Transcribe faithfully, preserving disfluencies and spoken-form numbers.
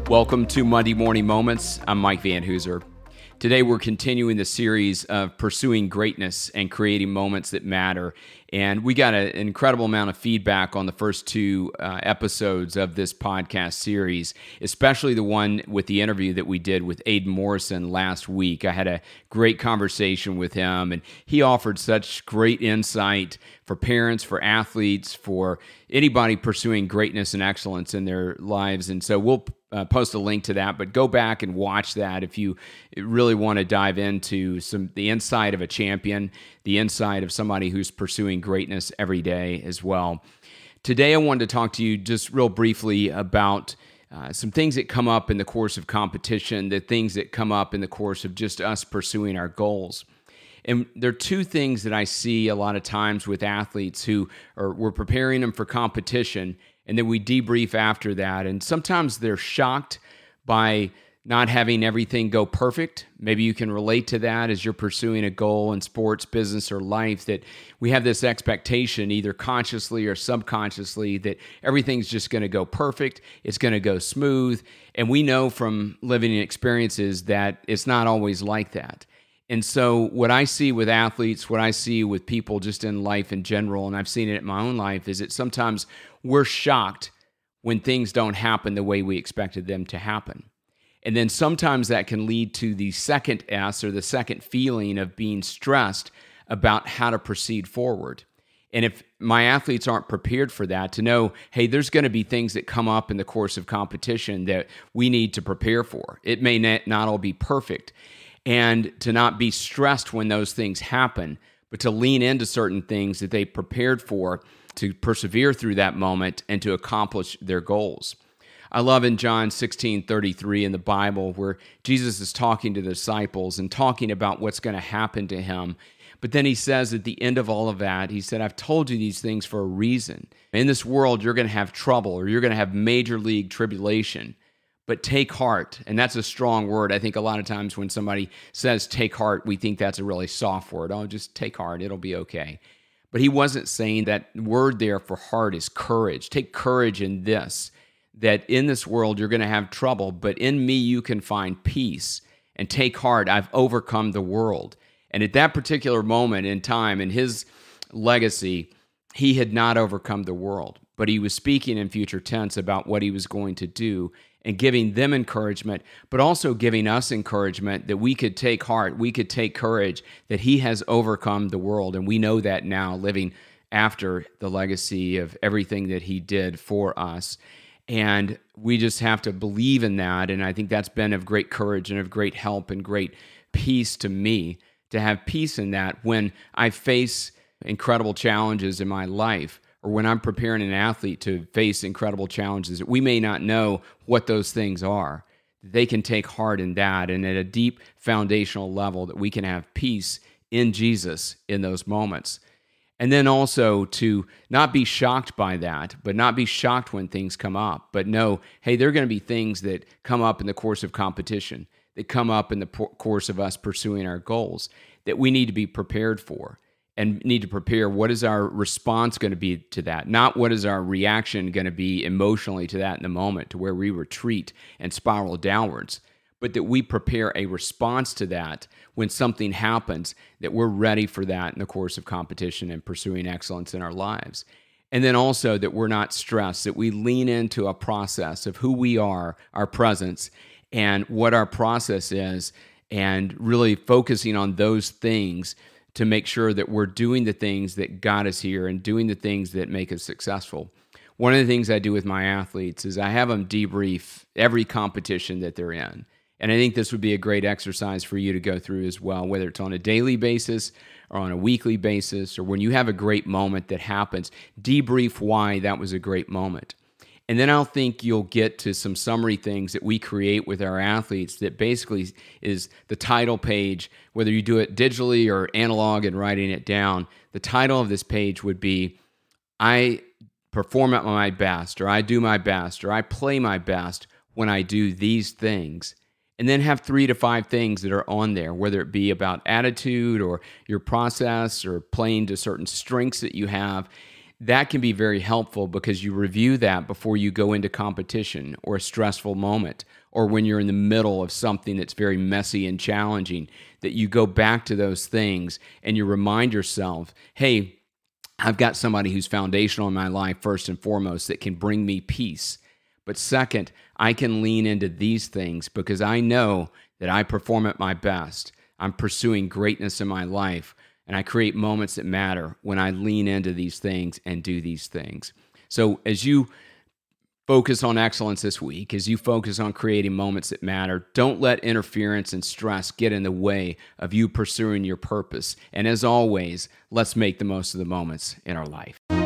Welcome to Monday Morning Moments. I'm Mike Van Hooser. Today we're continuing the series of pursuing greatness and creating moments that matter. And we got a, an incredible amount of feedback on the first two uh, episodes of this podcast series, especially the one with the interview that we did with Aidan Morrison last week. I had a great conversation with him, and he offered such great insight for parents, for athletes, for anybody pursuing greatness and excellence in their lives. And so we'll uh, post a link to that, but go back and watch that if you really want to dive into some the insight of a champion, the insight of somebody who's pursuing greatness every day as well. Today, I wanted to talk to you just real briefly about uh, some things that come up in the course of competition, the things that come up in the course of just us pursuing our goals. And there are two things that I see a lot of times with athletes who are, we're preparing them for competition, and then we debrief after that. And sometimes they're shocked by not having everything go perfect. Maybe you can relate to that as you're pursuing a goal in sports, business, or life, that we have this expectation, either consciously or subconsciously, that everything's just going to go perfect, it's going to go smooth. And we know from living experiences that it's not always like that. And so what I see with athletes, what I see with people just in life in general, and I've seen it in my own life, is that sometimes we're shocked when things don't happen the way we expected them to happen. And then sometimes that can lead to the second S, or the second feeling of being stressed about how to proceed forward. And if my athletes aren't prepared for that, to know, hey, there's going to be things that come up in the course of competition that we need to prepare for. It may not all be perfect. And to not be stressed when those things happen, but to lean into certain things that they prepared for, to persevere through that moment and to accomplish their goals. I love in John sixteen thirty-three in the Bible where Jesus is talking to the disciples and talking about what's going to happen to him. But then he says at the end of all of that, he said, I've told you these things for a reason. In this world, you're going to have trouble, or you're going to have major league tribulation. But take heart, and that's a strong word. I think a lot of times when somebody says take heart, we think that's a really soft word. Oh, just take heart, it'll be okay. But he wasn't saying that. Word there for heart is courage. Take courage in this, that in this world you're going to have trouble, but in me you can find peace. And take heart, I've overcome the world. And at that particular moment in time, in his legacy, he had not overcome the world, but he was speaking in future tense about what he was going to do, and giving them encouragement, but also giving us encouragement that we could take heart, we could take courage, that he has overcome the world. And we know that now, living after the legacy of everything that he did for us. And we just have to believe in that. And I think that's been of great courage and of great help and great peace to me, to have peace in that when I face incredible challenges in my life, or when I'm preparing an athlete to face incredible challenges that we may not know what those things are. They can take heart in that, and at a deep foundational level that we can have peace in Jesus in those moments. And then also to not be shocked by that, but not be shocked when things come up, but know, hey, there are going to be things that come up in the course of competition, that come up in the course of us pursuing our goals, that we need to be prepared for. And need to prepare, what is our response going to be to that? Not what is our reaction going to be emotionally to that in the moment, to where we retreat and spiral downwards, but that we prepare a response to that when something happens, that we're ready for that in the course of competition and pursuing excellence in our lives. And then also that we're not stressed, that we lean into a process of who we are, our presence, and what our process is, and really focusing on those things to make sure that we're doing the things that got us here and doing the things that make us successful. One of the things I do with my athletes is I have them debrief every competition that they're in. And I think this would be a great exercise for you to go through as well, whether it's on a daily basis or on a weekly basis, or when you have a great moment that happens, debrief why that was a great moment. And then I'll think you'll get to some summary things that we create with our athletes that basically is the title page, whether you do it digitally or analog and writing it down. The title of this page would be, I perform at my best, or I do my best, or I play my best when I do these things. And then have three to five things that are on there, whether it be about attitude or your process or playing to certain strengths that you have. That can be very helpful because you review that before you go into competition or a stressful moment, or when you're in the middle of something that's very messy and challenging, that you go back to those things and you remind yourself, hey, I've got somebody who's foundational in my life, first and foremost, that can bring me peace. But second, I can lean into these things because I know that I perform at my best. I'm pursuing greatness in my life, and I create moments that matter when I lean into these things and do these things. So as you focus on excellence this week, as you focus on creating moments that matter, don't let interference and stress get in the way of you pursuing your purpose. And as always, let's make the most of the moments in our life.